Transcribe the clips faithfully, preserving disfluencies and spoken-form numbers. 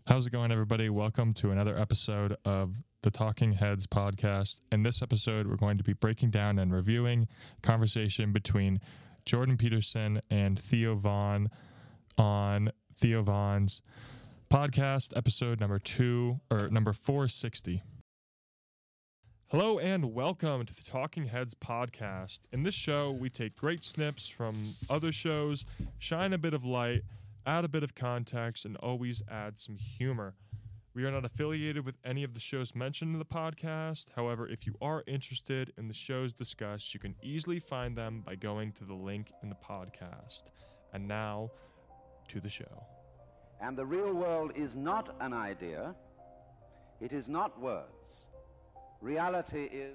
How's it going, everybody? Welcome to another episode of the Talking Heads podcast. In this episode, we're going to be breaking down and reviewing a conversation between Jordan Peterson and Theo Von on Theo Von's podcast, episode number two or number four sixty. Hello and welcome to the Talking Heads podcast. In this show, we take great snips from other shows, shine a bit of light, add a bit of context, and always add some humor. We are not affiliated with any of the shows mentioned in the podcast. However, if you are interested in the shows discussed, you can easily find them by going to the link in the podcast. And now, to the show. And the real world is not an idea. It is not words. Reality is...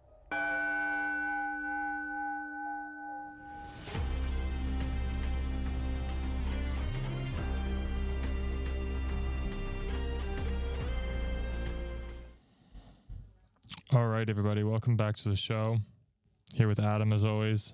All right, everybody, welcome back to the show. Here with Adam, as always.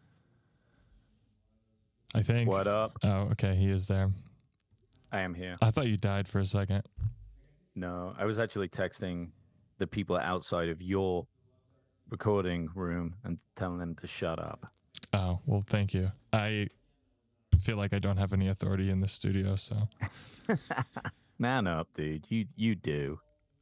I think. What up? Oh, okay, he is there. I am here. I thought you died for a second. No, I was actually texting the people outside of your recording room and telling them to shut up. Oh, well, thank you. I feel like I don't have any authority in the studio, so. Man up, dude. You you do.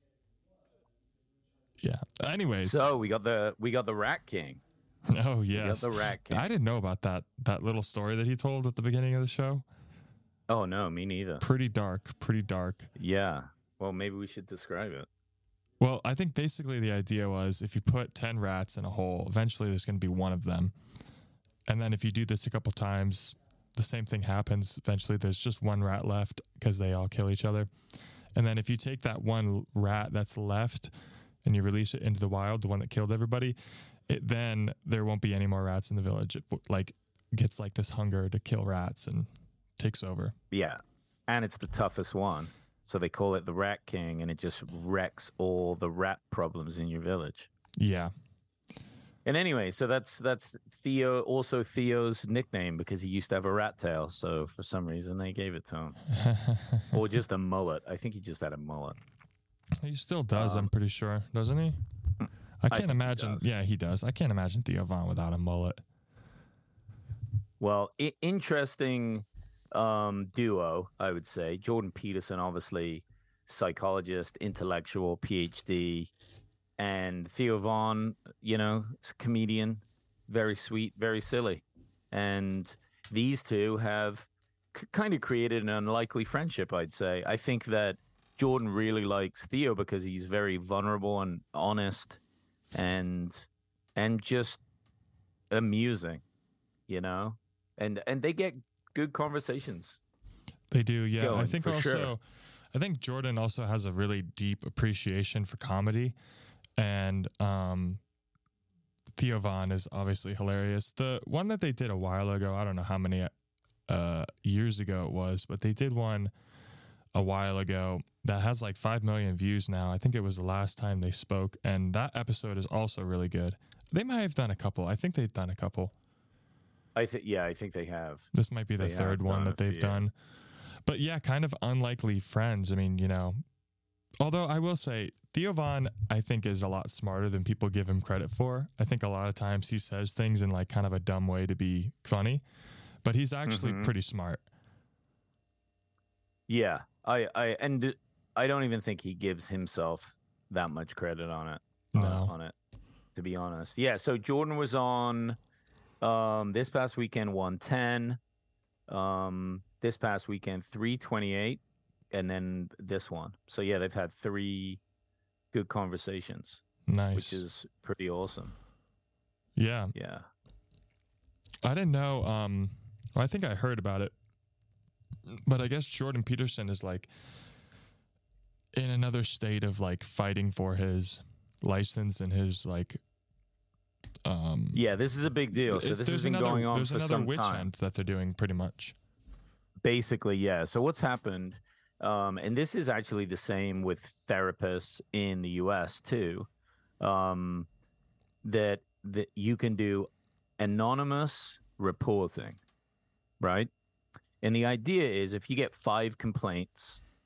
Yeah. Anyways. So we got the we got the Rat King. Oh, yes. We got the Rat King. I didn't know about that that little story that he told at the beginning of the show. Oh no, me neither. Pretty dark, pretty dark. Yeah. Well, maybe we should describe it. Well, I think basically the idea was if you put ten rats in a hole, eventually there's going to be one of them. And then if you do this a couple times, the same thing happens. Eventually there's just one rat left because they all kill each other. And then if you take that one rat that's left and you release it into the wild, the one that killed everybody, it, then there won't be any more rats in the village. It like gets like this hunger to kill rats and takes over. Yeah. And it's the toughest one. So they call it the Rat King, and it just wrecks all the rat problems in your village. Yeah. And anyway, so that's that's Theo, also Theo's nickname because he used to have a rat tail. So for some reason they gave it to him. Or just a mullet. I think he just had a mullet. He still does, Um, I'm pretty sure, doesn't he? I I can't think he imagine. does. Yeah, he does. I can't imagine Theo Von without a mullet. Well, I- interesting um, duo, I would say. Jordan Peterson, obviously, psychologist, intellectual, P H D. And Theo Von, you know, comedian, very sweet, very silly. And these two have c- kind of created an unlikely friendship, I'd say. I think that Jordan really likes Theo because he's very vulnerable and honest and and just amusing, you know? And and they get good conversations. They do, yeah. I Going, think for also, sure. I think Jordan also has a really deep appreciation for comedy, and um, Theo Von is obviously hilarious. The one that they did a while ago, I don't know how many uh, years ago it was, but they did one a while ago that has like five million views now. I think it was the last time they spoke, and that episode is also really good. They might have done a couple. I think they've done a couple. I think yeah, I think they have. This might be the They have third one done that a they've few. done. But yeah, kind of unlikely friends. I mean, you know, although I will say Theo Von, I think, is a lot smarter than people give him credit for. I think a lot of times he says things in like kind of a dumb way to be funny, but he's actually Mhm. pretty smart. Yeah, I, I, and I don't even think he gives himself that much credit on it. No. on, on it, to be honest. Yeah. So Jordan was on, um, this past weekend one ten, um, this past weekend three twenty-eight, and then this one. So yeah, they've had three good conversations, Nice. which is pretty awesome. Yeah. Yeah. I didn't know. Um, well, I think I heard about it, but I guess Jordan Peterson is like in another state of like fighting for his license and his like. Um, Yeah, this is a big deal. So if this there's has been another- going on There's for another some witch time. hunt that they're doing pretty much. Basically, yeah. So what's happened, um, and this is actually the same with therapists in the U S too, um, that that you can do anonymous reporting, right? And the idea is if you get five complaints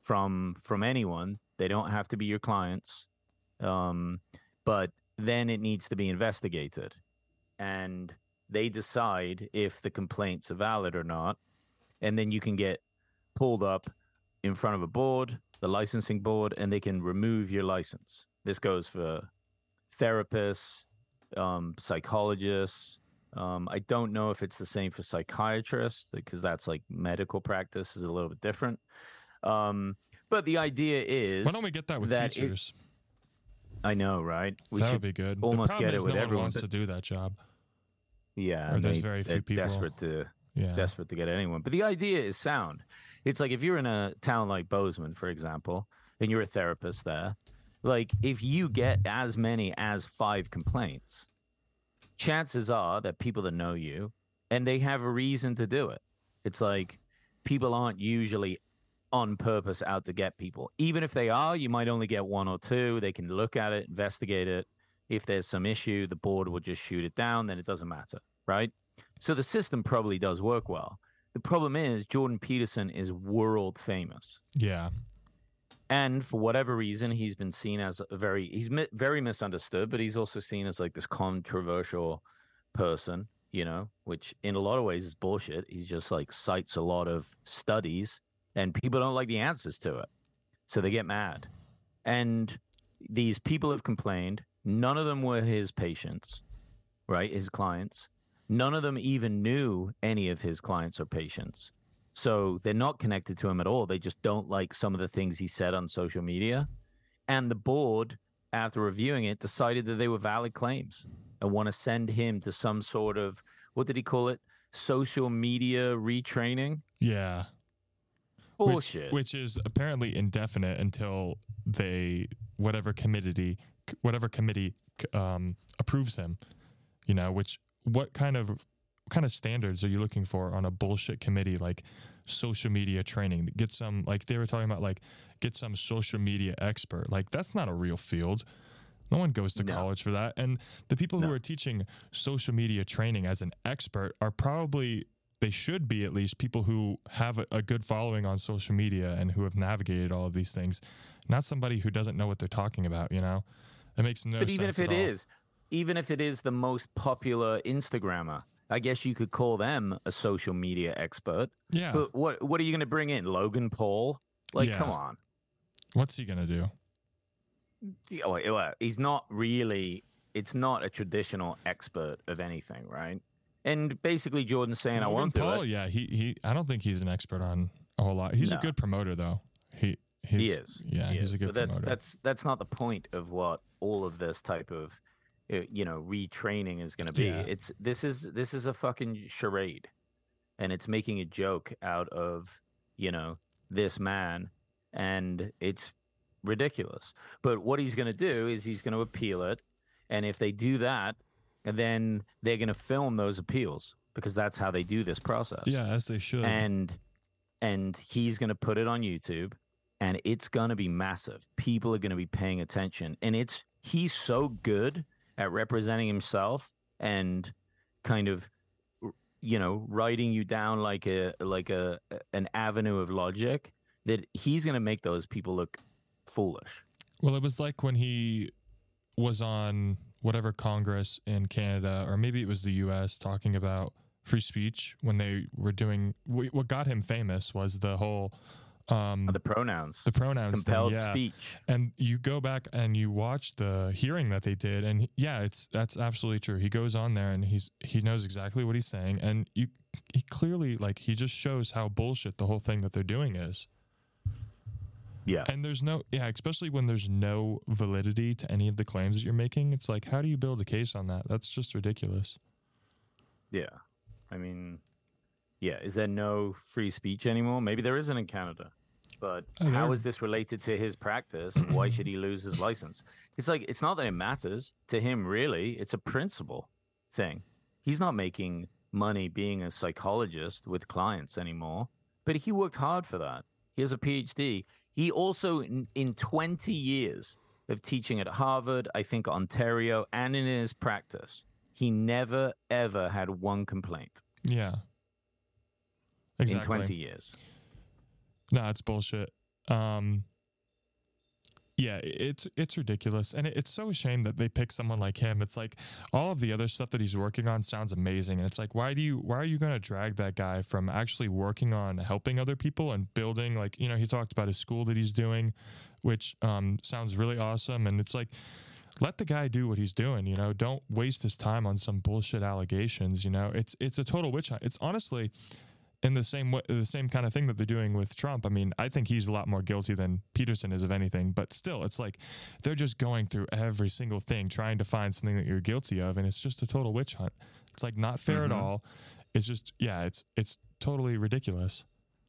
from from anyone. They don't have to be your clients, um, but then it needs to be investigated, and they decide if the complaints are valid or not, and then you can get pulled up in front of a board, the licensing board, and they can remove your license. This goes for therapists, um, psychologists. Um, I don't know if it's the same for psychiatrists, because that's like medical practice is a little bit different. Um, but the idea is, why don't we get that with that teachers? It, I know, right? We that should would be good. almost the problem get is it with no one everyone. wants But, to do that job. yeah, Or there's they, very few they're people. desperate to Yeah. desperate to get anyone. But the idea is sound. It's like if you're in a town like Bozeman, for example, and you're a therapist there, like if you get as many as five complaints, chances are that people that know you, and they have a reason to do it. It's like people aren't usually on purpose out to get people. Even if they are, you might only get one or two. They can look at it, investigate it. If there's some issue, the board will just shoot it down. Then it doesn't matter, right? So the system probably does work well. The problem is Jordan Peterson is world famous. Yeah. And for whatever reason, he's been seen as a very, he's mi- very misunderstood, but he's also seen as like this controversial person, you know, which in a lot of ways is bullshit. He's just like cites a lot of studies and people don't like the answers to it. So they get mad. And these people have complained. None of them were his patients, right? His clients. None of them even knew any of his clients or patients. So they're not connected to him at all. They just don't like some of the things he said on social media. And the board, after reviewing it, decided that they were valid claims and want to send him to some sort of, what did he call it? Social media retraining? Yeah. Bullshit. Which, which is apparently indefinite until they, whatever committee, whatever committee um, approves him, you know, which, what kind of, what kind of standards are you looking for on a bullshit committee like social media training? Get some, like they were talking about, like get some social media expert. Like that's not a real field. No one goes to No. college for that. And the people who No. are teaching social media training as an expert are probably, they should be at least people who have a, a good following on social media and who have navigated all of these things, not somebody who doesn't know what they're talking about, you know? That makes no sense. But even if it at all. is, even if it is the most popular Instagrammer, I guess you could call them a social media expert. Yeah. But what what are you going to bring in? Logan Paul? Like, Yeah. come on. What's he going to do? Yeah, well, well, he's not really, it's not a traditional expert of anything, right? And basically Jordan's saying, I Logan won't do Paul, it. yeah, he, he, I don't think he's an expert on a whole lot. He's No. a good promoter though. He, he's, He is. Yeah, He he's is. a good but that's, promoter. that's, that's not the point of what all of this type of, uh, you know, retraining is going to be. Yeah. It's, this is, this is a fucking charade. And it's making a joke out of, you know, this man. And it's ridiculous. But what he's going to do is he's going to appeal it. And if they do that, then they're going to film those appeals because that's how they do this process. Yeah, as they should. And and he's going to put it on YouTube and it's going to be massive. People are going to be paying attention. And it's he's so good at representing himself and kind of, you know, writing you down like a like a an avenue of logic that he's going to make those people look foolish. Well, it was like when he was on whatever Congress in Canada, or maybe it was the U S, talking about free speech when they were doing, what got him famous was the whole, um, The pronouns. the pronouns thing, compelled yeah. speech. And you go back and you watch the hearing that they did, and he- yeah, it's that's absolutely true. He goes on there and he's he knows exactly what he's saying, and you he clearly, like, he just shows how bullshit the whole thing that they're doing is. Yeah. And there's no, yeah, especially when there's no validity to any of the claims that you're making. It's like, how do you build a case on that? That's just ridiculous. Yeah. I mean, yeah. Is there no free speech anymore? Maybe there isn't in Canada. But Oh, how there- is this related to his practice? And why should he lose his license? It's like, it's not that it matters to him, really. It's a principle thing. He's not making money being a psychologist with clients anymore, but he worked hard for that. He has a P H D. He also, in, in twenty years of teaching at Harvard, I think Ontario, and in his practice, he never, ever had one complaint Yeah. Exactly. in twenty years. No, it's bullshit. Um, yeah, it's it's ridiculous, and it, it's so a shame that they pick someone like him. It's like all of the other stuff that he's working on sounds amazing, and it's like why do you why are you going to drag that guy from actually working on helping other people and building, like, you know, he talked about his school that he's doing, which um, sounds really awesome, and it's like let the guy do what he's doing, you know, don't waste his time on some bullshit allegations, you know. It's it's a total witch hunt. It's honestly in the same way, the same kind of thing that they're doing with Trump. I mean, I think he's a lot more guilty than Peterson is of anything, but still, it's like they're just going through every single thing, trying to find something that you're guilty of, and it's just a total witch hunt. It's like not fair mm-hmm. at all. It's just, yeah, it's it's totally ridiculous.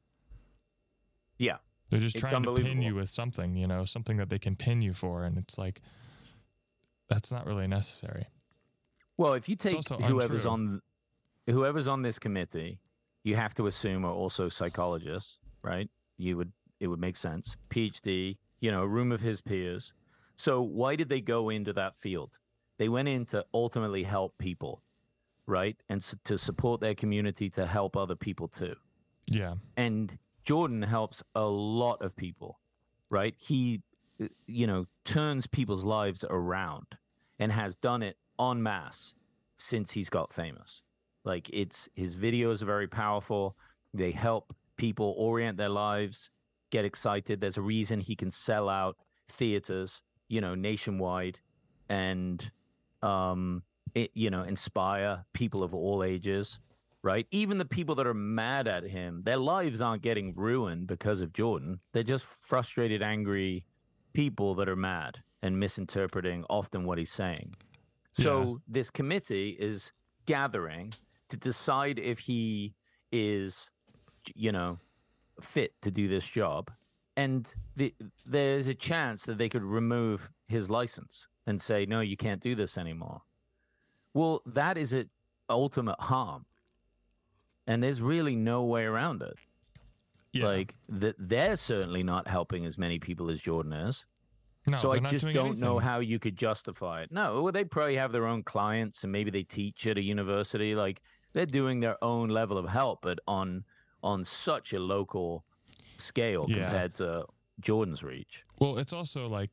Yeah, they're just trying to pin you with something, you know, something that they can pin you for, and it's like that's not really necessary. Well, if you take whoever's untrue. on whoever's on this committee, you have to assume are also psychologists, right? You would, it would make sense. PhD, you know, a room of his peers. So why did they go into that field? They went in to ultimately help people, right? And s- to support their community, to help other people too. Yeah. And Jordan helps a lot of people, right? He, you know, turns people's lives around and has done it en masse since he's got famous. Like, it's, his videos are very powerful. They help people orient their lives, get excited. There's a reason he can sell out theaters, you know, nationwide, and, um, it, you know, inspire people of all ages, right? Even the people that are mad at him, their lives aren't getting ruined because of Jordan. They're just frustrated, angry people that are mad and misinterpreting often what he's saying. So yeah. This committee is gathering to decide if he is, you know, fit to do this job. And the, there's a chance that they could remove his license and say, no, you can't do this anymore. Well, that is an ultimate harm. And there's really no way around it. Yeah. Like, that they're certainly not helping as many people as Jordan is. No, so I just don't anything. know how you could justify it. No, well, they probably have their own clients, and maybe they teach at a university. Like, they're doing their own level of help, but on on such a local scale yeah. compared to Jordan's reach. Well, it's also like,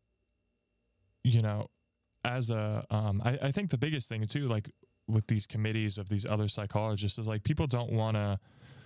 you know, as a, um, I, I think the biggest thing too, like with these committees of these other psychologists, is like people don't want to,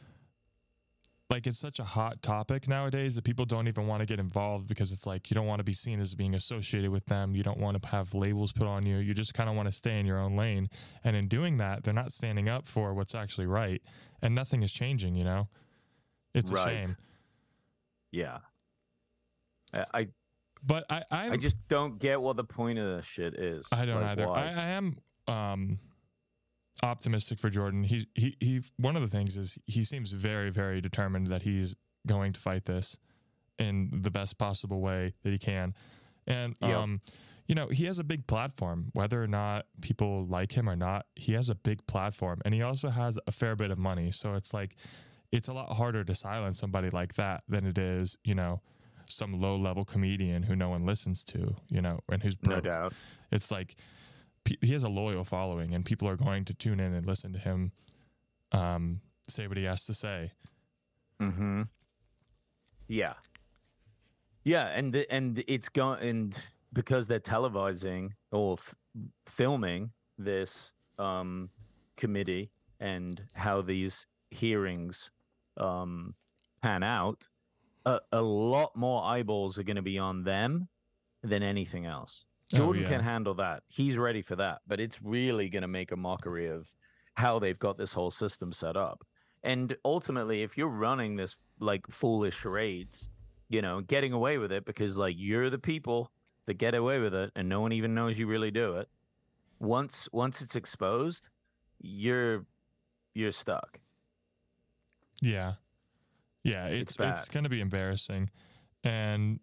like, it's such a hot topic nowadays that people don't even want to get involved, because it's like you don't want to be seen as being associated with them. You don't want to have labels put on you. You just kind of want to stay in your own lane. And in doing that, they're not standing up for what's actually right. And nothing is changing, you know? It's right. a shame. Yeah. I, I but I I'm, I just don't get what the point of this shit is. I don't like, either. I, I am um optimistic for Jordan. He he he. One of the things is he seems very very determined that he's going to fight this in the best possible way that he can, and yep. um, you know, he has a big platform. Whether or not people like him or not, he has a big platform, and he also has a fair bit of money. So it's like, it's a lot harder to silence somebody like that than it is, you know, some low level comedian who no one listens to, you know, and who's broke. No doubt. It's like, he has a loyal following, and people are going to tune in and listen to him um, say what he has to say. Mm-hmm. Yeah. Yeah, and the, and it's going, and because they're televising or f- filming this um, committee and how these hearings um, pan out, a, a lot more eyeballs are going to be on them than anything else. Jordan oh, yeah. can handle that. He's ready for that. But it's really going to make a mockery of how they've got this whole system set up. And ultimately, if you're running this like foolish charades, you know, getting away with it because like you're the people that get away with it and no one even knows you really do it. Once once it's exposed, you're you're stuck. Yeah. Yeah, it's it's, it's going to be embarrassing. And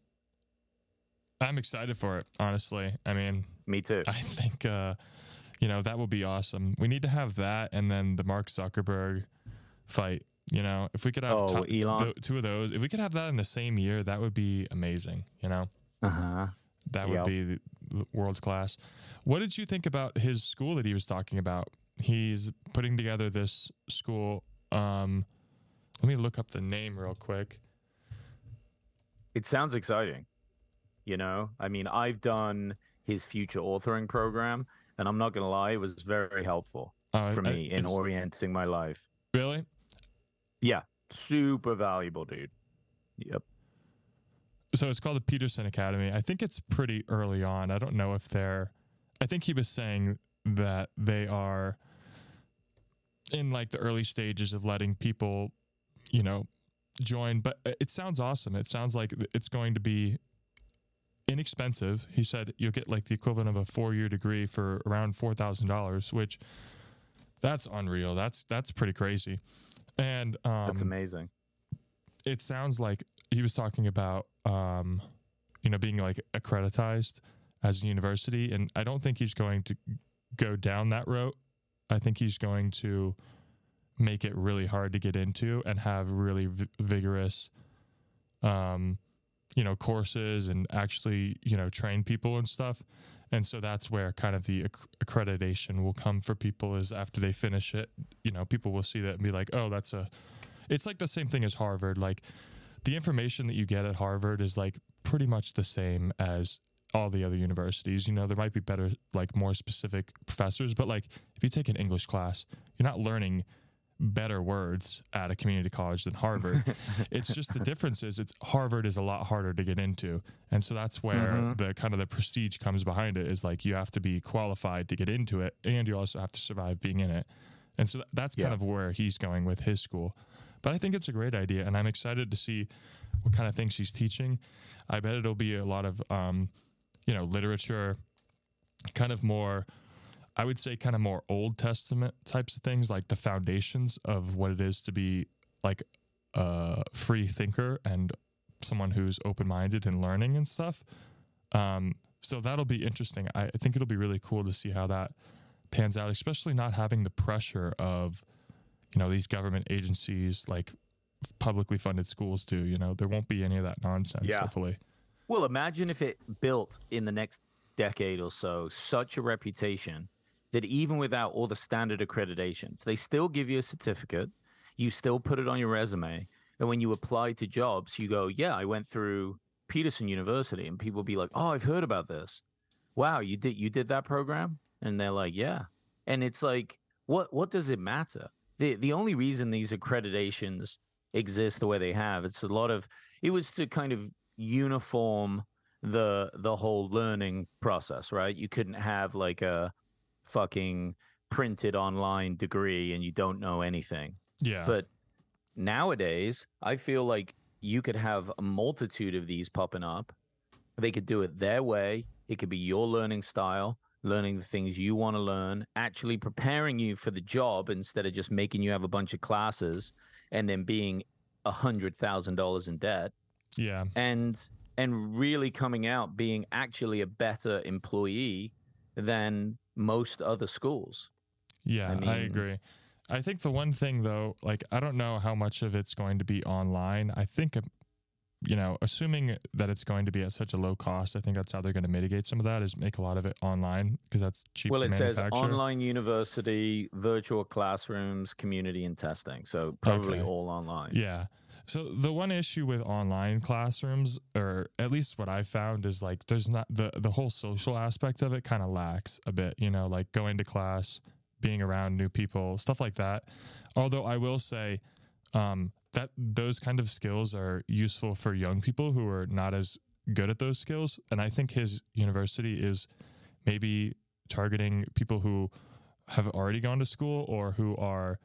I'm excited for it, honestly. I mean, me too. I think, uh, you know, that will be awesome. We need to have that and then the Mark Zuckerberg fight. You know, if we could have oh, t- Elon. T- two of those, if we could have that in the same year, that would be amazing. You know, uh-huh. that would yep. be the, the world class. What did you think about his school that he was talking about? He's putting together this school. Um, let me look up the name real quick. It sounds exciting. You know, I mean, I've done his future authoring program, and I'm not gonna lie, it was very helpful Uh, for I- me in it's- orienting my life. Really? Yeah, super valuable, dude. Yep. So it's called the Peterson Academy. I think it's pretty early on. I don't know if they're, I think he was saying that they are in like the early stages of letting people, you know, join. But it sounds awesome. It sounds like it's going to be inexpensive. He said you'll get like the equivalent of a four-year degree for around four thousand dollars, which that's unreal. That's that's pretty crazy. And um, That's amazing. it sounds like he was talking about, um, you know, being like accreditized as a university. And I don't think he's going to go down that route. I think he's going to make it really hard to get into and have really v- vigorous, um, you know, courses and actually, you know, train people and stuff. And so that's where kind of the acc- accreditation will come for people, is after they finish it, you know, people will see that and be like, oh, that's a, it's like the same thing as Harvard. Like the information that you get at Harvard is like pretty much the same as all the other universities. You know, there might be better, like more specific professors, but like if you take an English class, you're not learning better words at a community college than Harvard. It's just the difference is it's Harvard is a lot harder to get into. And so that's where Mhm. the kind of the prestige comes behind it, is like you have to be qualified to get into it, and you also have to survive being in it. And so that's kind Yeah. of where he's going with his school. But I think it's a great idea, and I'm excited to see what kind of things he's teaching. I bet it'll be a lot of, um, you know, literature, kind of more, I would say kind of more Old Testament types of things, like the foundations of what it is to be like a free thinker and someone who's open-minded and learning and stuff. Um, so that'll be interesting. I, I think it'll be really cool to see how that pans out, especially not having the pressure of, you know, these government agencies, like publicly funded schools do. You know, there won't be any of that nonsense, Yeah. hopefully. Well, imagine if it built in the next decade or so such a reputation that even without all the standard accreditations, they still give you a certificate, you still put it on your resume, and when you apply to jobs, you go, yeah, I went through Peterson University, and people be like, oh, I've heard about this. Wow, you did you did that program? And they're like, yeah. And it's like, what what does it matter? The the only reason these accreditations exist the way they have, it's a lot of, it was to kind of uniform the the whole learning process, right? You couldn't have like a fucking printed online degree and you don't know anything. Yeah. But nowadays, I feel like you could have a multitude of these popping up. They could do it their way. It could be your learning style, learning the things you want to learn, actually preparing you for the job instead of just making you have a bunch of classes and then being a hundred thousand dollars in debt. yeah. And and really coming out being actually a better employee than most other schools. Yeah, I I, mean- agree. I think the one thing though, like I don't know how much of it's going to be online. I think, um, you know, assuming that it's going to be at such a low cost, I think that's how they're going to mitigate some of that, is make a lot of it online, because that's cheap Well, to it says manufacture. online university, virtual classrooms, community and testing. So probably Okay. all online. Yeah. So the one issue with online classrooms, or at least what I found, is like there's not the the whole social aspect of it kind of lacks a bit, you know, like going to class, being around new people, stuff like that. Although I will say um, that those kind of skills are useful for young people who are not as good at those skills. And I think his university is maybe targeting people who have already gone to school or who are,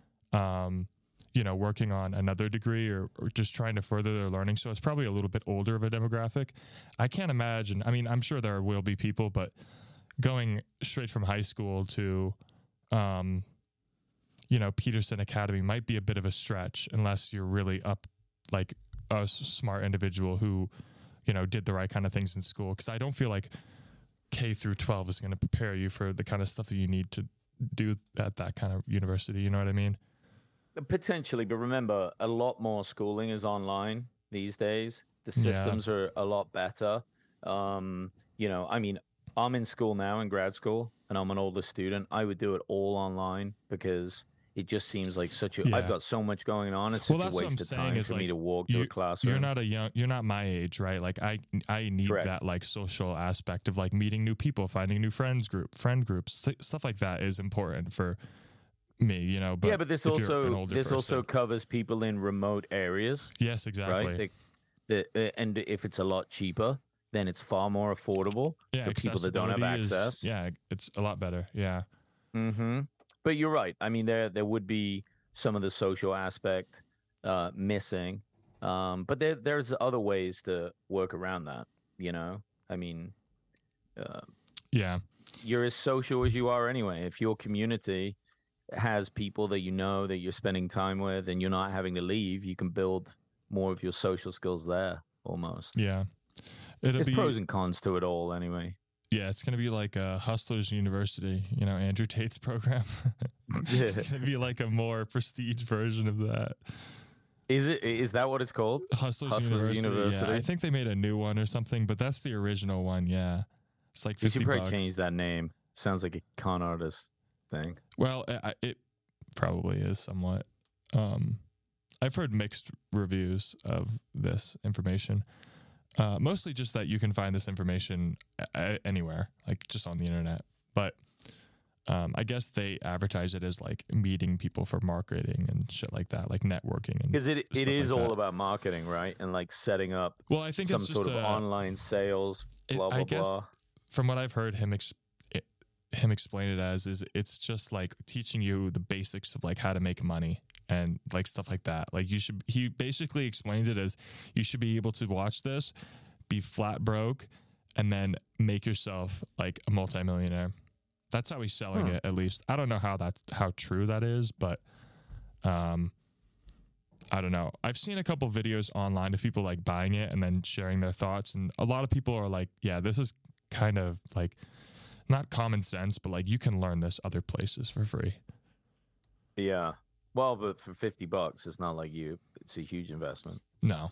um, you know, working on another degree, or, or just trying to further their learning. So it's probably a little bit older of a demographic. I can't imagine. I mean, I'm sure there will be people, but going straight from high school to, um, you know, Peterson Academy might be a bit of a stretch unless you're really up, like a s- smart individual who, you know, did the right kind of things in school. Because I don't feel like K through twelve is going to prepare you for the kind of stuff that you need to do at that kind of university. You know what I mean? Potentially, but remember, a lot more schooling is online these days. The Yeah. systems are a lot better. Um, you know, I mean, I'm in school now in grad school and I'm an older student. I would do it all online because it just seems like such a. Yeah. I've got so much going on. It's Well, such that's a what I'm waste of saying time is, for me like, to walk to you, a classroom. you're not a young, you're not my age, right? Like I, I need Correct. that like social aspect of like meeting new people, finding new friends group, friend groups, st- stuff like that is important for me, you know. But yeah, but this if you're an also older this person- also covers people in remote areas, yes, exactly. right? The, the, uh, and if it's a lot cheaper, then it's far more affordable Yeah, for people that don't have accessibility is- access. yeah, it's a lot better. Yeah, Mm-hmm. But you're right. I mean, there there would be some of the social aspect uh, missing, um, but there there's other ways to work around that. You know, I mean, uh, yeah, you're as social as you are anyway. If your community has people that you know that you're spending time with, and you're not having to leave, you can build more of your social skills there. Almost. yeah. It'll There's be pros and cons to it all, anyway. yeah. It's gonna be like a Hustlers University, you know, Andrew Tate's program. It's gonna be like a more prestige version of that. Is it? Is that what it's called? Hustlers, Hustlers University. University? Yeah, I think they made a new one or something, but that's the original one. Yeah, it's like You fifty should probably bucks. change that name. Sounds like a con artist thing. Well, it, I- it probably is somewhat. Um, I've heard mixed reviews of this information. Uh, mostly just that you can find this information a- a- anywhere, like just on the internet. But um, I guess they advertise it as like meeting people for marketing and shit like that, like networking. And Because it it stuff is like all that. about marketing, right? And like setting up well, I think some it's just sort of a- online sales, it- blah blah I guess blah. from what I've heard him ex- it, him explain it as is it's just like teaching you the basics of like how to make money and like stuff like that. Like you should he basically explains it as you should be able to watch this, be flat broke, and then make yourself like a multimillionaire. That's how he's selling Hmm. it, at least. I don't know how that's how true that is, but um I don't know. I've seen a couple videos online of people like buying it and then sharing their thoughts, and a lot of people are like, yeah, this is kind of like not common sense, but like you can learn this other places for free. Yeah. Well, but for fifty bucks, it's not like you. It's a huge investment. No.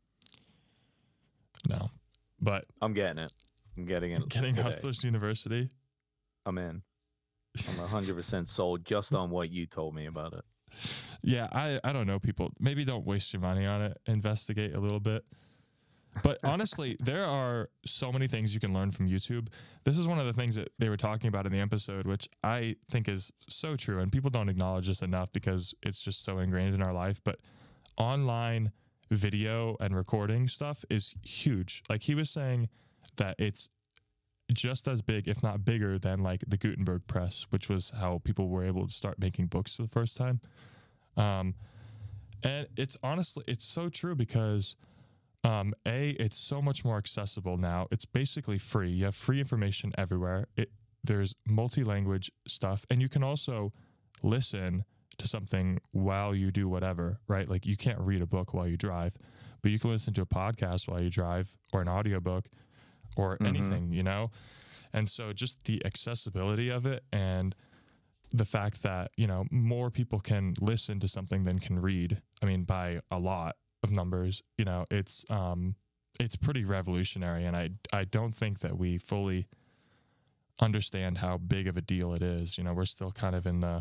No. But I'm getting it. I'm getting it. getting today. Hustlers University, I'm in. I'm one hundred percent sold just on what you told me about it. yeah, I, I don't know, people. Maybe don't waste your money on it. Investigate a little bit. But honestly, there are so many things you can learn from YouTube. This is one of the things that they were talking about in the episode, which I think is so true. And people don't acknowledge this enough because it's just so ingrained in our life. But online video and recording stuff is huge. Like he was saying that it's just as big, if not bigger, than like the Gutenberg press, which was how people were able to start making books for the first time. Um, and it's honestly, it's so true because Um, A, it's so much more accessible now. It's basically free. You have free information everywhere. It there's multi-language stuff, and you can also listen to something while you do whatever, right? Like you can't read a book while you drive, but you can listen to a podcast while you drive, or an audiobook, or Mhm. anything, you know? And so just the accessibility of it, and the fact that, you know, more people can listen to something than can read. I mean, by a lot of numbers, you know, it's um it's pretty revolutionary, and I I don't think that we fully understand how big of a deal it is. You know, we're still kind of in the,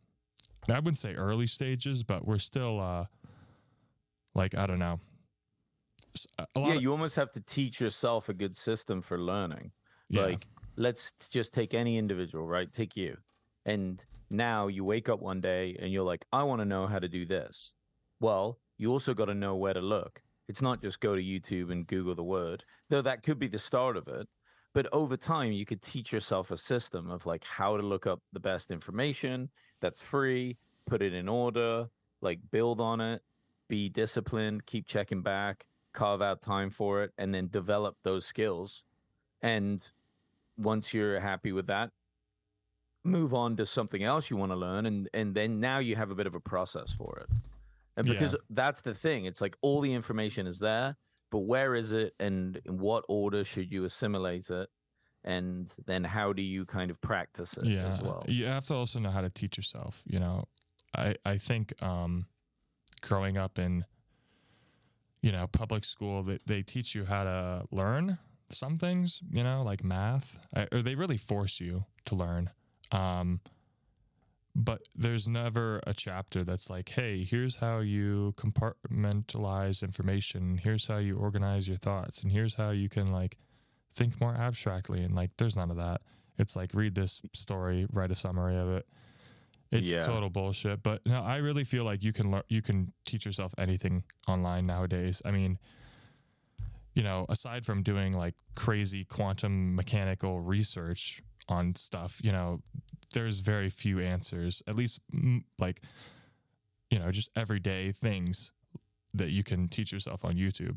I wouldn't say early stages, but we're still uh like, I don't know. S- a- a lot Yeah, of- you almost have to teach yourself a good system for learning. yeah, Like, let's just take any individual, right? Take you. And now you wake up one day and you're like, I want to know how to do this. Well, you also got to know where to look. It's not just go to YouTube and Google the word, though that could be the start of it. But over time, you could teach yourself a system of like how to look up the best information that's free, put it in order, like build on it, be disciplined, keep checking back, carve out time for it, and then develop those skills. And once you're happy with that, move on to something else you want to learn. And, and then now you have a bit of a process for it. And because Yeah. that's the thing, it's like all the information is there, but where is it and in what order should you assimilate it? And then how do you kind of practice it yeah. as well? You have to also know how to teach yourself. You know, I I think um, growing up in, you know, public school, they they teach you how to learn some things. You know, like math, I, or they really force you to learn. Um, but there's never a chapter that's like, hey, here's how you compartmentalize information. Here's how you organize your thoughts. And here's how you can like think more abstractly. And like, there's none of that. It's like, read this story, write a summary of it. It's Yeah. total bullshit. But no, I really feel like you can learn, you can teach yourself anything online nowadays. I mean, you know, aside from doing like crazy quantum mechanical research on stuff, you know, there's very few answers, at least mm, like, you know, just everyday things that you can teach yourself on YouTube.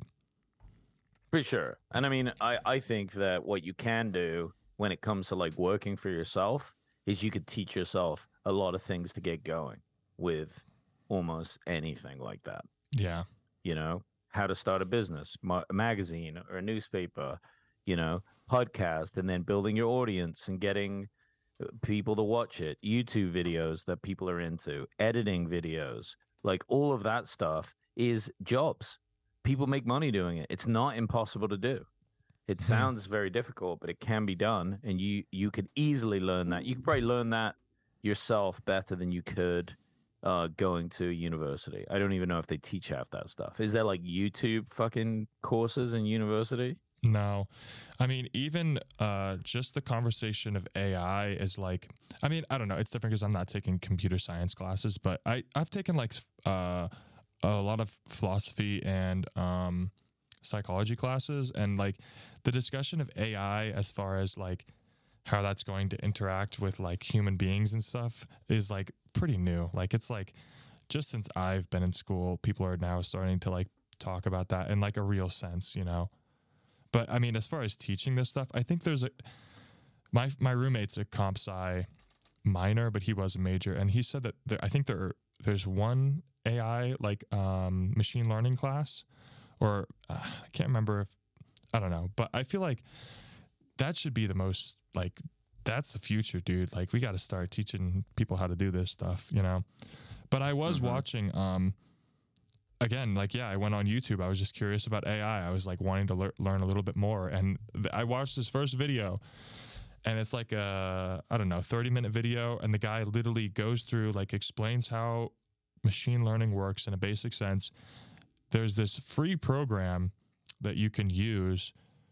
For sure. And I mean, I, I think that what you can do when it comes to like working for yourself is you could teach yourself a lot of things to get going with almost anything like that. Yeah. You know, how to start a business, ma- a magazine or a newspaper, you know, podcast, and then building your audience and getting people to watch it, YouTube videos that people are into, editing videos, like all of that stuff is jobs. People make money doing it. It's not impossible to do. It Mhm. sounds very difficult, but it can be done, and you you could easily learn that. You could probably learn that yourself better than you could uh, going to university. I don't even know if they teach half that stuff. Is there like YouTube fucking courses in university? No, I mean, even uh, just the conversation of A I is like, I mean, I don't know. It's different because I'm not taking computer science classes, but I, I've taken like uh, a lot of philosophy and um, psychology classes. And like the discussion of A I as far as like how that's going to interact with like human beings and stuff is like pretty new. Like it's like just since I've been in school, people are now starting to like talk about that in like a real sense, you know? But I mean, as far as teaching this stuff, I think there's a my my roommate's a comp sci minor, but he was a major, and he said that there, I think there there's one A I like um, machine learning class, or uh, I can't remember if I don't know, but I feel like that should be the most like that's the future, dude. Like we got to start teaching people how to do this stuff, you know. But I was Mhm. watching. Um, Again, like, yeah, I went on YouTube. I was just curious about A I. I was like wanting to lear- learn a little bit more. And th- I watched this first video, and it's like a, I don't know, thirty minute video. And the guy literally goes through, like, explains how machine learning works in a basic sense. There's this free program that you can use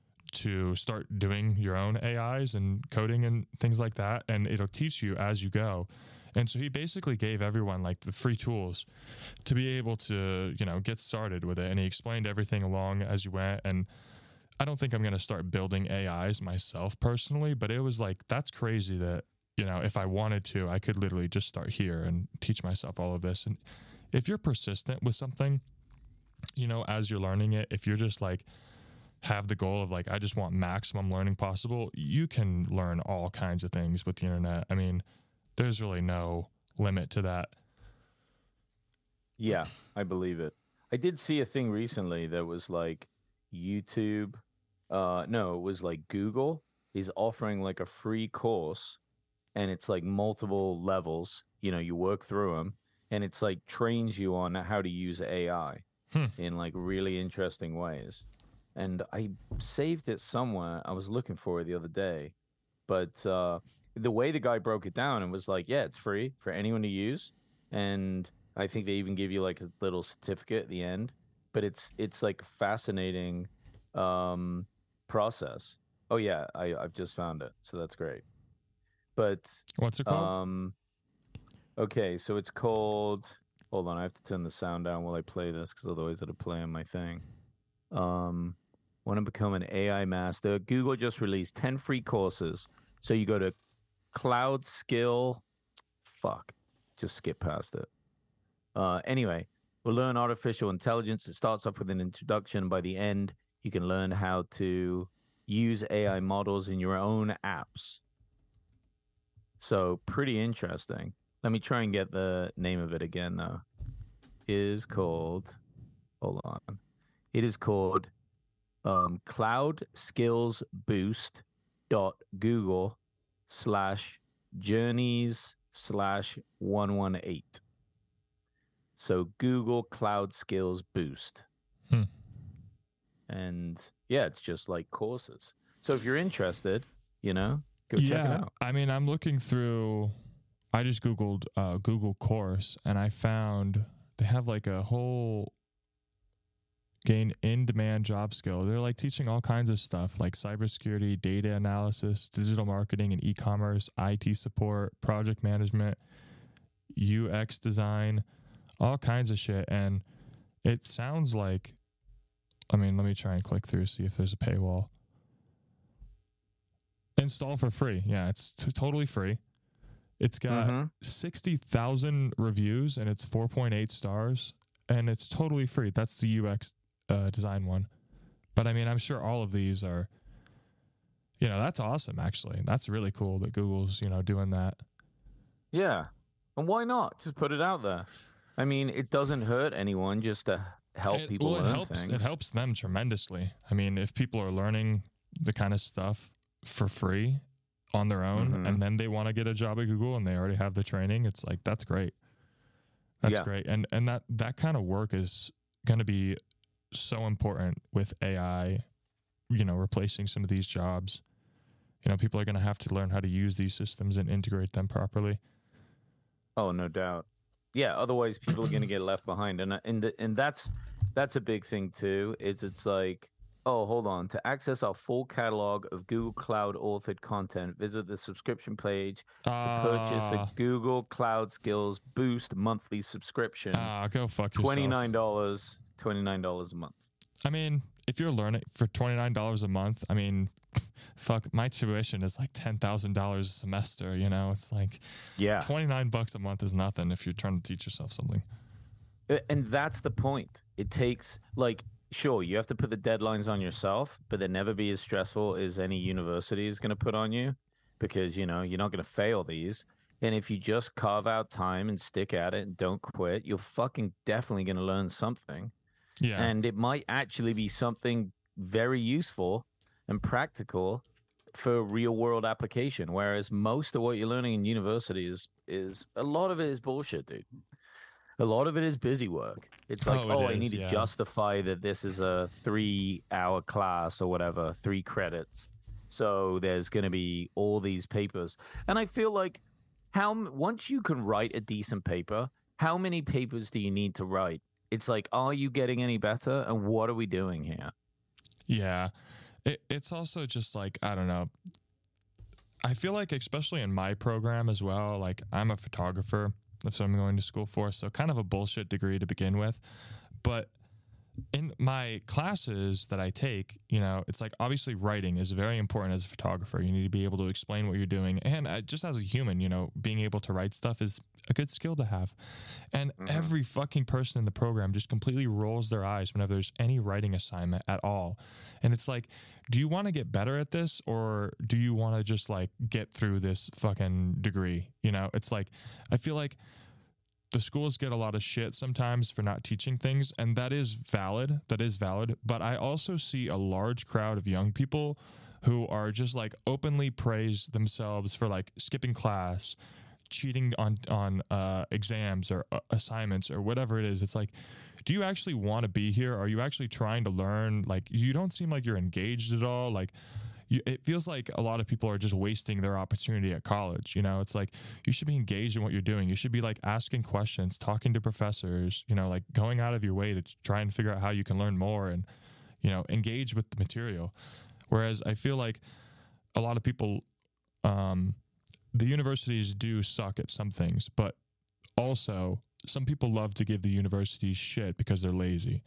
to start doing your own A Is and coding and things like that. And it'll teach you as you go. And so he basically gave everyone like the free tools to be able to, you know, get started with it. And he explained everything along as you went. And I don't think I'm going to start building A Is myself personally, but it was like, that's crazy that, you know, if I wanted to, I could literally just start here and teach myself all of this. And if you're persistent with something, you know, as you're learning it, if you're just like, have the goal of like, I just want maximum learning possible, you can learn all kinds of things with the internet. I mean, there's really no limit to that. Yeah, I believe it. I did see a thing recently that was like YouTube. Uh, no, it was like Google is offering like a free course, and it's like multiple levels. You know, you work through them, and it's like trains you on how to use A I Hmm. in like really interesting ways. And I saved it somewhere. I was looking for it the other day, but uh, the way the guy broke it down, it was like, yeah, it's free for anyone to use, and I think they even give you like a little certificate at the end. But it's it's like a fascinating um, process. Oh yeah, I I've just found it, so that's great. But What's it called? um, okay, so it's called. Hold on, I have to turn the sound down while I play this because otherwise it'll play on my thing. Um, want to become an A I master? Google just released ten free courses. So you go to Cloud Skill. Fuck, just skip past it. Uh, anyway, we'll learn artificial intelligence. It starts off with an introduction. By the end, you can learn how to use A I models in your own apps. So pretty interesting. Let me try and get the name of it again, though. It is called, hold on. It is called um, Cloud Skills Boost dot Google slash journeys slash one one eight. So Google Cloud Skills Boost. Hmm. And yeah, it's just like courses. So if you're interested, you know, go check it Yeah, out. I mean, I'm looking through I just Googled uh, Google course, and I found they have like a whole gain in demand job skill. They're like teaching all kinds of stuff like cybersecurity, data analysis, digital marketing and e-commerce, I T support, project management, U X design, all kinds of shit. And it sounds like, I mean, let me try and click through, see if there's a paywall. Install for free. Yeah, it's t- totally free. It's got Mhm. sixty thousand reviews and it's four point eight stars, and it's totally free. That's the U X uh, design one. But I mean, I'm sure all of these are, you know, that's awesome, actually. That's really cool that Google's, you know, doing that. Yeah. And why not? Just put it out there. I mean, it doesn't hurt anyone just to help It, people well, it learn helps, things. It helps them tremendously. I mean, if people are learning the kind of stuff for free on their own, Mhm. and then they want to get a job at Google and they already have the training, it's like, that's great. That's Yeah. great. And and that, that kind of work is going to be so important with A I, you know, replacing some of these jobs. You know, people are going to have to learn how to use these systems and integrate them properly. Oh, no doubt. Yeah, otherwise people are going to get left behind, and uh, and the, and that's that's a big thing too. Is it's like, oh, hold on, to access our full catalog of Google Cloud authored content, visit the subscription page to purchase a Ah, Google Cloud Skills Boost monthly subscription. ah, go fuck yourself. Twenty nine dollars, twenty nine dollars a month. I mean, if you're learning for twenty-nine dollars a month, I mean, fuck, my tuition is like ten thousand dollars a semester, you know? It's like Yeah, twenty-nine bucks a month is nothing if you're trying to teach yourself something. A- and that's the point. It takes, like, sure, you have to put the deadlines on yourself, but they'll never be as stressful as any university is going to put on you, because, you know, you're not going to fail these. And if you just carve out time and stick at it and don't quit, you're fucking definitely going to learn something. Yeah. And it might actually be something very useful and practical for real world application. Whereas most of what you're learning in university is, is a lot of it is bullshit, dude. A lot of it is busy work. It's like, Oh, it oh, I is, need to yeah. justify that this is a three hour class or whatever, three credits. So there's going to be all these papers. And I feel like how m- once you can write a decent paper, how many papers do you need to write? It's like, are you getting any better? And what are we doing here? Yeah. It, it's also just like, I don't know. I feel like, especially in my program as well, like I'm a photographer. That's what I'm going to school for. So kind of a bullshit degree to begin with. But in my classes that I take, you know, it's like obviously writing is very important as a photographer. You need to be able to explain what you're doing. And uh, just as a human, you know, being able to write stuff is a good skill to have. And Mhm. every fucking person in the program just completely rolls their eyes whenever there's any writing assignment at all. And it's like, do you want to get better at this, or do you want to just like get through this fucking degree? You know, it's like, I feel like the schools get a lot of shit sometimes for not teaching things, and that is valid. That is valid. But I also see a large crowd of young people who are just like openly praise themselves for like skipping class, cheating on on uh, exams or uh, assignments or whatever it is. It's like, do you actually want to be here? Are you actually trying to learn? Like, you don't seem like you're engaged at all. Like, you, it feels like a lot of people are just wasting their opportunity at college. You know, it's like you should be engaged in what you're doing. You should be like asking questions, talking to professors, you know, like going out of your way to try and figure out how you can learn more and, you know, engage with the material. Whereas I feel like a lot of people, um, the universities do suck at some things, but also some people love to give the universities shit because they're lazy.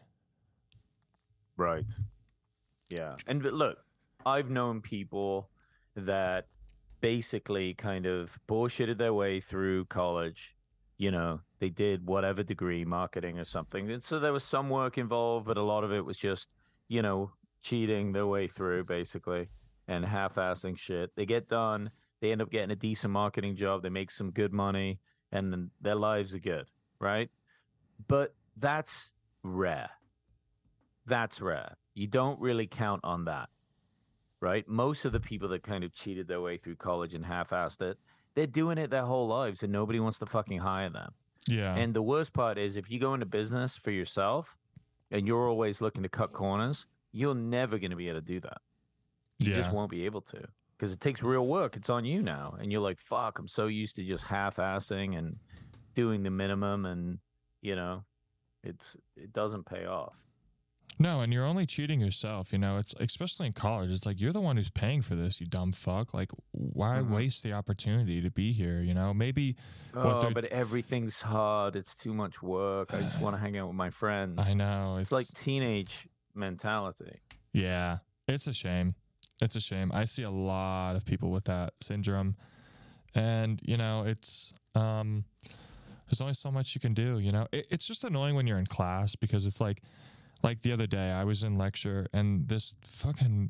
Right. Yeah. And but look, I've known people that basically kind of bullshitted their way through college. You know, they did whatever degree, marketing or something. And so there was some work involved, but a lot of it was just, you know, cheating their way through basically and half-assing shit. They get done, they end up getting a decent marketing job, they make some good money, and then their lives are good, right? But that's rare. That's rare. You don't really count on that, right? Most of the people that kind of cheated their way through college and half-assed it, they're doing it their whole lives and nobody wants to fucking hire them. Yeah. And the worst part is if you go into business for yourself and you're always looking to cut corners, you're never going to be able to do that. You yeah. just won't be able to because it takes real work. It's on you now. And you're like, fuck, I'm so used to just half-assing and doing the minimum, and, you know, it's it doesn't pay off. No, and you're only cheating yourself, you know. It's especially in college. It's like you're the one who's paying for this, you dumb fuck. Like, why Mhm. waste the opportunity to be here? You know, maybe. what Oh, they're- but everything's hard. It's too much work. I just want to hang out with my friends. I know It's like teenage mentality. yeah, it's a shame. It's a shame. I see a lot of people with that syndrome, and you know, it's um, there's only so much you can do. You know, it, it's just annoying when you're in class because it's like. Like the other day, I was in lecture, and this fucking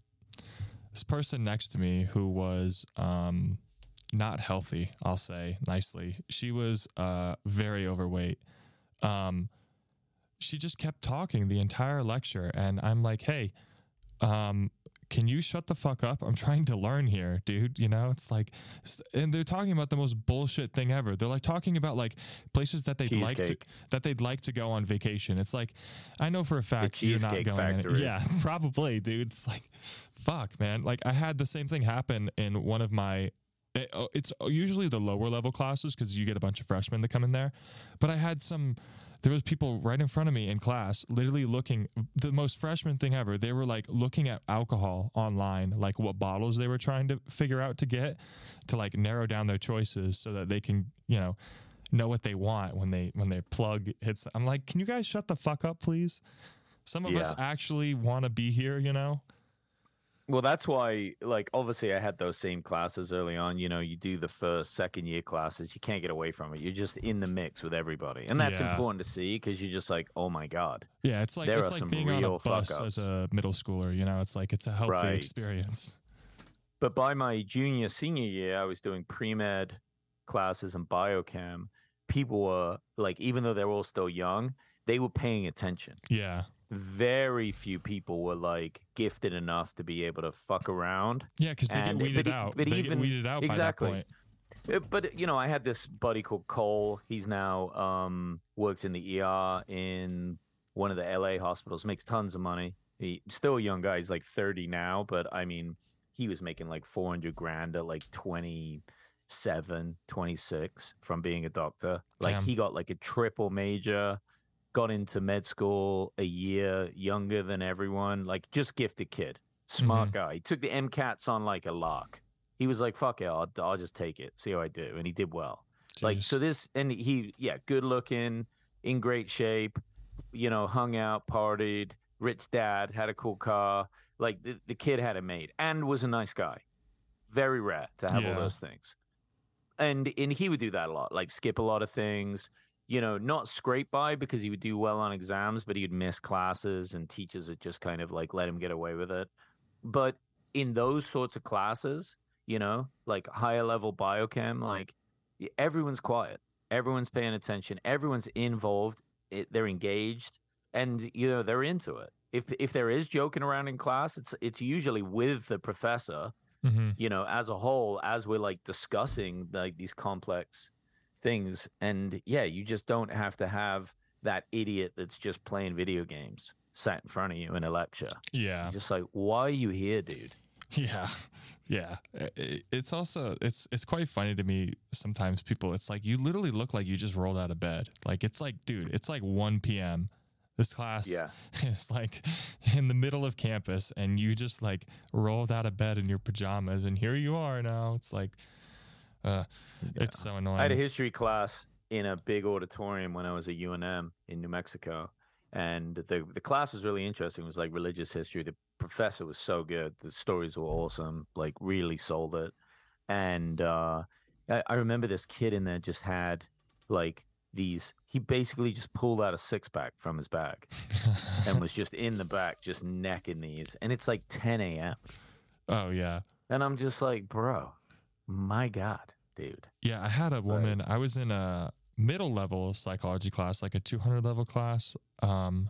this person next to me who was um, not healthy, I'll say nicely. She was uh, very overweight. Um, she just kept talking the entire lecture, and I'm like, "Hey, um, can you shut the fuck up? I'm trying to learn here, dude." You know, it's like, and they're talking about the most bullshit thing ever. They're like talking about like places that they'd like to Cheesecake. that they'd like to go on vacation. It's like, I know for a fact you're not Cheesecake going. Factory. Yeah, probably, dude. It's like, fuck, man. Like I had the same thing happen in one of my. It, oh, it's usually the lower level classes because you get a bunch of freshmen that come in there, but I had some. There was people right in front of me in class, literally looking, the most freshman thing ever. They were like looking at alcohol online, like what bottles they were trying to figure out to get to like narrow down their choices so that they can, you know, know what they want when they, when their plug hits. I'm like, can you guys shut the fuck up, please? Some of us Yeah. actually want to be here, you know? Well, that's why, like, obviously I had those same classes early on. You know, you do the first, second year classes, you can't get away from it. You're just in the mix with everybody. And that's Yeah. important to see because you're just like, oh my God. Yeah. It's like, There it's are like some being on a real bus fuck-ups. as a middle schooler, you know, it's like, it's a healthy Right. experience. But by my junior, senior year, I was doing pre-med classes and biochem. People were like, even though they're all still young, they were paying attention. Yeah. Very few people were like gifted enough to be able to fuck around. Yeah. Because they get And- weeded but e- out. but they even- get weeded out exactly. by that point. Uh, But you know, I had this buddy called Cole. He's now um, works in the E R in one of the L A hospitals. Makes tons of money. He's still a young guy. He's like thirty now, but I mean, he was making like four hundred grand at like twenty-seven, twenty-six from being a doctor. Like Damn. he got like a triple major, got into med school a year younger than everyone. Like just gifted kid, smart Mm-hmm. guy. He took the MCATs on like a lark. He was like, fuck it, I'll, I'll just take it, see how I do. And he did well. Like, Jeez. so this, and he, yeah, good looking, in great shape, you know, hung out, partied, rich dad, had a cool car. Like, the, the kid had it made and was a nice guy. Very rare to have Yeah. all those things. And, and he would do that a lot, like skip a lot of things, you know, not scrape by because he would do well on exams, but he would miss classes and teachers would just kind of like let him get away with it. But in those sorts of classes, you know, like higher level biochem, like y- everyone's quiet, everyone's paying attention, everyone's involved, it, they're engaged, and you know they're into it. If if there is joking around in class, it's it's usually with the professor, Mm-hmm. you know, as a whole, as we're like discussing like these complex things, and yeah, you just don't have to have that idiot that's just playing video games sat in front of you in a lecture. Yeah. You're just like, why are you here, dude? Yeah, yeah. I- I- It's also it's it's quite funny to me sometimes. People, it's like you literally look like you just rolled out of bed. Like it's like, dude, it's like one p.m. This class Yeah. is like in the middle of campus, and you just like rolled out of bed in your pajamas, and here you are now. It's like, uh, it's so annoying. I had a history class in a big auditorium when I was at U N M in New Mexico. And the the class was really interesting. It was like religious history. The professor was so good. The stories were awesome, like really sold it. And uh, I, I remember this kid in there just had like these, he basically just pulled out a six pack from his bag and was just in the back, just necking these. And it's like ten a.m. Oh yeah. And I'm just like, bro, my God, dude. Yeah, I had a woman. I was in a middle level psychology class, like a two hundred level class. Um,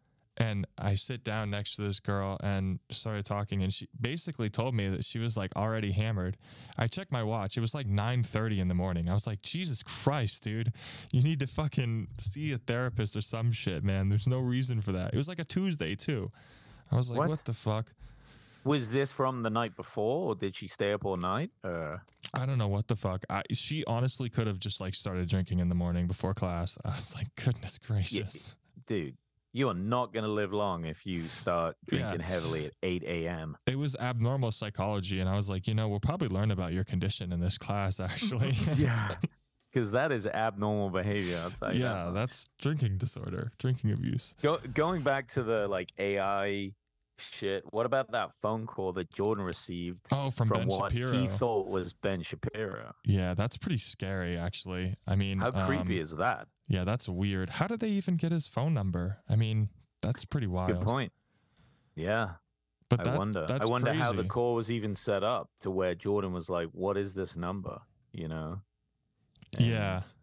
and I sit down next to this girl and started talking, and she basically told me that she was like already hammered. I checked my watch. It was like nine thirty in the morning. I was like, Jesus Christ, dude, you need to fucking see a therapist or some shit, man. There's no reason for that. It was like a Tuesday too. I was like, what, What? the fuck? Was this from the night before, or did she stay up all night? Uh, I don't know what the fuck. I, she honestly could have just like started drinking in the morning before class. I was like, goodness gracious. Yeah, dude, you are not going to live long if you start drinking Yeah. heavily at eight a.m. It was abnormal psychology. And I was like, you know, we'll probably learn about your condition in this class, actually. Yeah. Because that is abnormal behavior, I'll tell you Yeah, that. that's drinking disorder, drinking abuse. Go, going back to the like A I shit, what about that phone call that Jordan received Oh, from, from Ben what Shapiro. he thought was Ben Shapiro? Yeah, that's pretty scary, actually. I mean, How creepy um, is that? Yeah, that's weird. How did they even get his phone number? I mean, that's pretty wild. Good point. Yeah. But I that, wonder. That's I wonder how the crazy. call was even set up to where Jordan was like, "What is this number?" You know? Yeah. And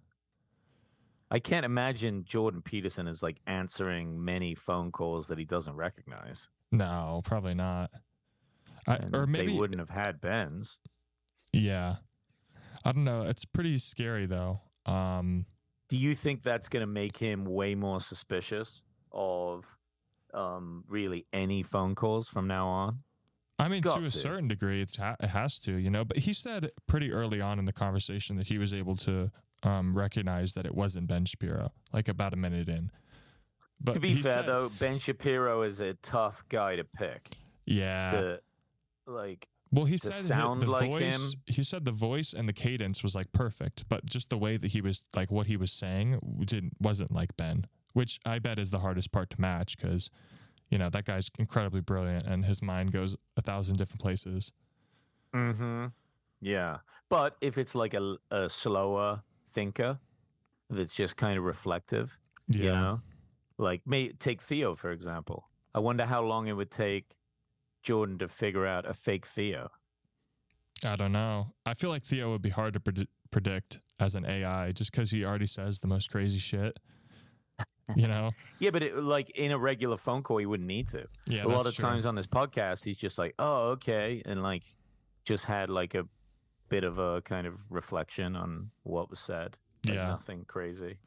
I can't imagine Jordan Peterson is like answering many phone calls that he doesn't recognize. No, probably not. I, And or maybe they wouldn't have had Ben's. Yeah, I don't know. It's pretty scary though. Um, Do you think that's going to make him way more suspicious of um, really any phone calls from now on? I mean, got to a to. certain degree, it's ha- it has to, you know. But he said pretty early on in the conversation that he was able to um, recognize that it wasn't Ben Shapiro, like about a minute in. But To be he fair, said- though, Ben Shapiro is a tough guy to pick. yeah. To like, Well, he to said hi- sound the like voice. him. He said the voice and the cadence was like perfect, but just the way that he was like what he was saying didn't wasn't like Ben, which I bet is the hardest part to match because, you know, that guy's incredibly brilliant and his mind goes a thousand different places. Mm-hmm. Yeah, but if it's like a, a slower thinker that's just kind of reflective, Yeah. you know, like may take Theo for example. I wonder how long it would take Jordan to figure out a fake Theo. I don't know. I feel like Theo would be hard to pred- predict as an A I just because he already says the most crazy shit. You know? Yeah, but it, like in a regular phone call, he wouldn't need to. Yeah. a lot that's of true. times on this podcast, he's just like, "Oh, okay," and like just had like a bit of a kind of reflection on what was said. Like, Yeah. nothing crazy.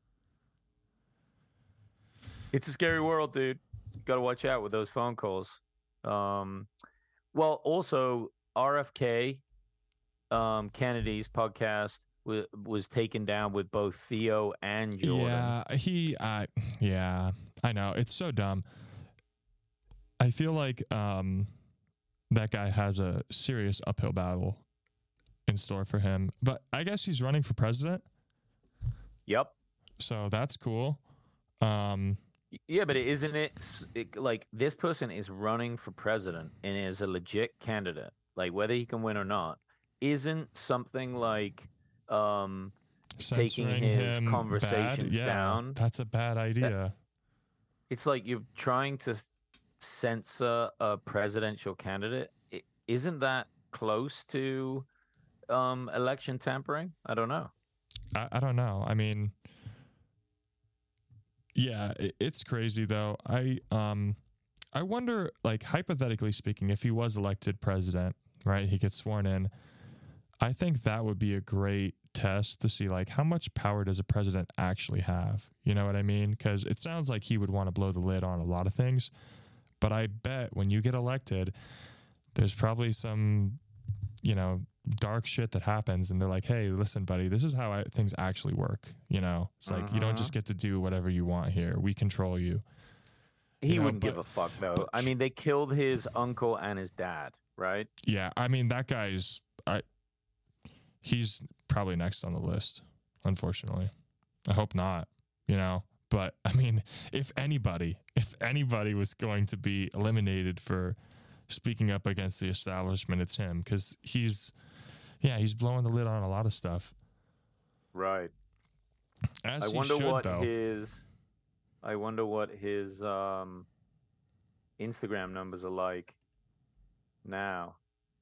It's a scary world, dude. Got to watch out with those phone calls. Um, well, also R F K, um, Kennedy's podcast w- was taken down with both Theo and Jordan. Yeah, he, I, yeah, I know. It's so dumb. I feel like um, that guy has a serious uphill battle in store for him. But I guess he's running for president, Yep. so that's cool. Um, Yeah, but isn't it, s- it like this person is running for president and is a legit candidate, like whether he can win or not, isn't something like um taking censoring his him bad? conversations Yeah, down. That's a bad idea. It's like you're trying to s- censor a presidential candidate. I- Isn't that close to um election tampering? I don't know. I, I don't know. I mean, yeah, it, it's crazy though. I um, I wonder, like hypothetically speaking, if he was elected president, right? He gets sworn in. I think that would be a great test to see like how much power does a president actually have. You know what I mean? Because it sounds like he would want to blow the lid on a lot of things, but I bet when you get elected, there's probably some, you know, dark shit that happens and they're like, hey, listen, buddy, this is how I, things actually work. You know, it's like you don't Uh-huh. just get to do whatever you want here. We control you. He You know, wouldn't give but- a fuck though. but I sh- mean, they killed his uncle and his dad, right? Yeah, I mean that guy's I he's probably next on the list, unfortunately. I hope not, you know. But I mean, if anybody, if anybody was going to be eliminated for speaking up against the establishment, it's him cuz he's yeah, he's blowing the lid on a lot of stuff. Right. As I he wonder should, what though. his I wonder what his um Instagram numbers are like now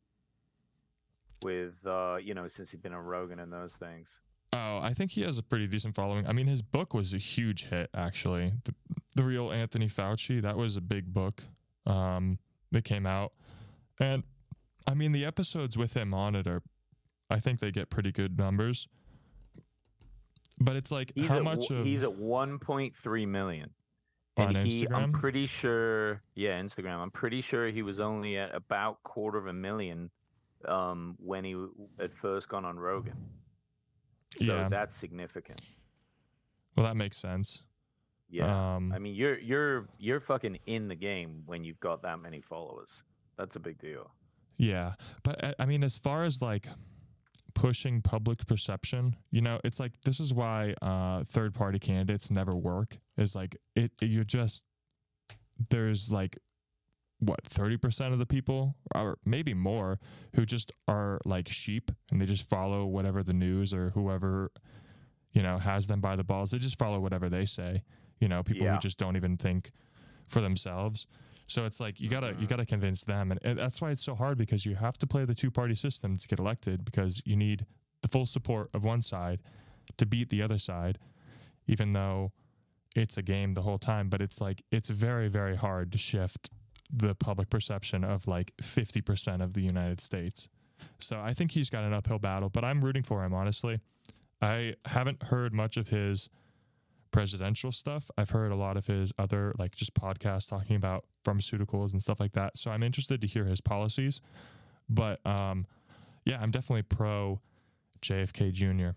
with uh you know, since he's been on Rogan and those things. Oh, I think he has a pretty decent following. I mean, his book was a huge hit, actually. The, the Real Anthony Fauci, that was a big book um, that came out. And, I mean, the episodes with him on it are, I think they get pretty good numbers. But it's like, He's how at much w- of... he's at one point three million. on and he, I'm Instagram. pretty sure, yeah, Instagram. I'm pretty sure he was only at about quarter of a million um, when he w- had first gone on Rogan. So Yeah. that's significant. Well, that makes sense. Yeah, Um, I mean, you're you're you're fucking in the game when you've got that many followers. That's a big deal. Yeah, but I, I mean, as far as like pushing public perception, you know, it's like this is why uh, third-party candidates never work. Is like it, it you're just there's like what thirty percent of the people, or maybe more, who just are like sheep and they just follow whatever the news or whoever, you know, has them by the balls. They just follow whatever they say. You know, people Yeah. who just don't even think for themselves. So it's like you gotta Mhm. you gotta convince them, and, and that's why it's so hard, because you have to play the two party system to get elected, because you need the full support of one side to beat the other side, even though it's a game the whole time. But it's like it's very very hard to shift the public perception of like fifty percent of the United States. So I think he's got an uphill battle, but I'm rooting for him, honestly. I haven't heard much of his presidential stuff. I've heard a lot of his other like just podcasts talking about pharmaceuticals and stuff like that. So I'm interested to hear his policies. But um, yeah, I'm definitely pro J F K Junior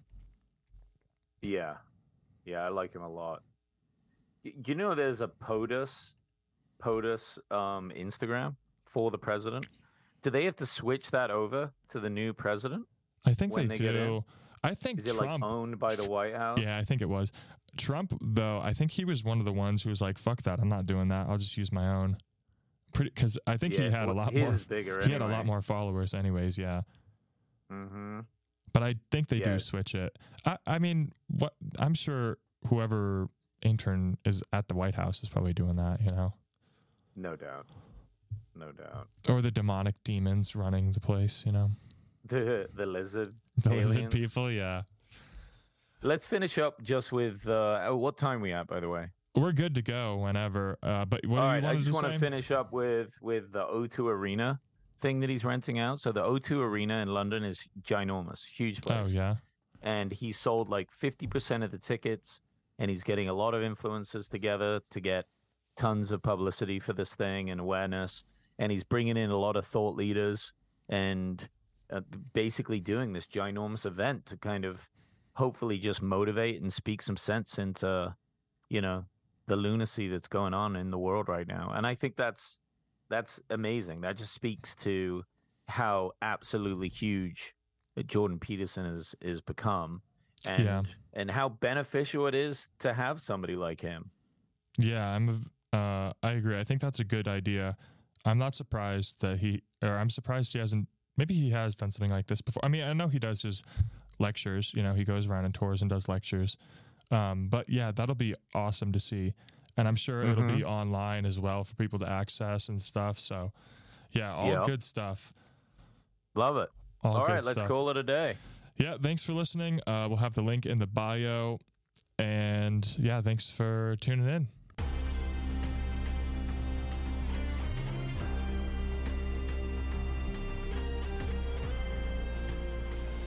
Yeah, yeah, I like him a lot. Y- You know, there's a POTUS, POTUS um, Instagram for the president. Do they have to switch that over to the new president? I think When they, they get in? do. I think Is it Trump. like owned by the White House? Yeah, I think it was. Trump, though, I think he was one of the ones who was like, fuck that. I'm not doing that. I'll just use my own. Pretty, because I think he Yeah, had a well, lot his more. is bigger. He had a lot more followers, anyways. Yeah. Mm-hmm. But I think they Yeah. do switch it. I, I mean, what I'm sure whoever intern is at the White House is probably doing that, you know, No doubt. No doubt. or the demonic demons running the place, you know, The the lizard the lizard aliens. people. Yeah, Let's finish up just with uh, oh, what time we at, by the way? we're good to go whenever. Uh, but what All do right, you I wanted just to want say? to finish up with with the O two Arena thing that he's renting out. So the O two Arena in London is ginormous, huge Oh place. yeah, And he sold like fifty percent of the tickets, and he's getting a lot of influencers together to get tons of publicity for this thing and awareness. And he's bringing in a lot of thought leaders and uh, basically doing this ginormous event to kind of hopefully just motivate and speak some sense into, you know, the lunacy that's going on in the world right now. And I think that's that's amazing. That just speaks to how absolutely huge Jordan Peterson is is become, and Yeah. and how beneficial it is to have somebody like him. yeah. I'm. a- Uh, I agree. I think that's a good idea. I'm not surprised that he, or I'm surprised he hasn't. Maybe he has done something like this before. I mean, I know he does his lectures. You know, he goes around and tours and does lectures. Um, but yeah, that'll be awesome to see, and I'm sure it'll Mm-hmm. be online as well for people to access and stuff. So, yeah, all Yep. good stuff. Love it. All, All good right, let's stuff. call it a day. Yeah, thanks for listening. Uh, we'll have the link in the bio, and yeah, thanks for tuning in.